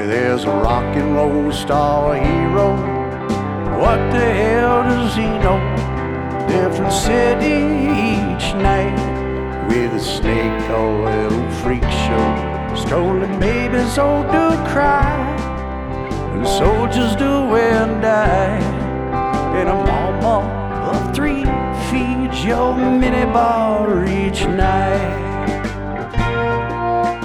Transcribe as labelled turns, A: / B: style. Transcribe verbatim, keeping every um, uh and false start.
A: there's a rock and roll star hero. What the hell does he know? Different city each night, with a snake oil freak show. Stolen babies all do cry, and soldiers do and die. And a mama of three feeds your minibar each night.